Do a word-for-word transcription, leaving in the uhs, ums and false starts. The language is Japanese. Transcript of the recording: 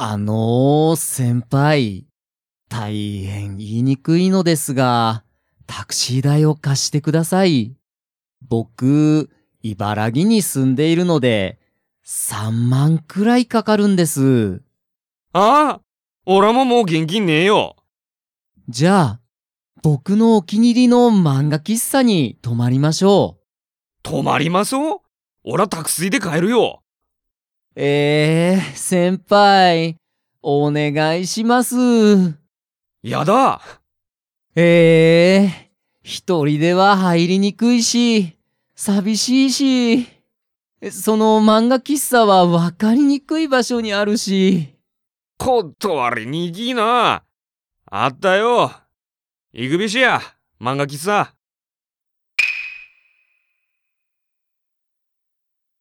あのー、先輩、大変言いにくいのですが、タクシー代を貸してください。僕、茨城に住んでいるので、さんまんくらいかかるんです。 ああ、おらももう現金ねえよ。 じゃあ、僕のお気に入りの漫画喫茶に泊まりましょう。 泊まりますおおらタクシーで帰るよ。 えー、先輩、お願いします。 やだ。 えー、一人では入りにくいし、寂しいし、その漫画喫茶は分かりにくい場所にあるし。 断りにきいな。あったよ。行くべしや、漫画喫茶。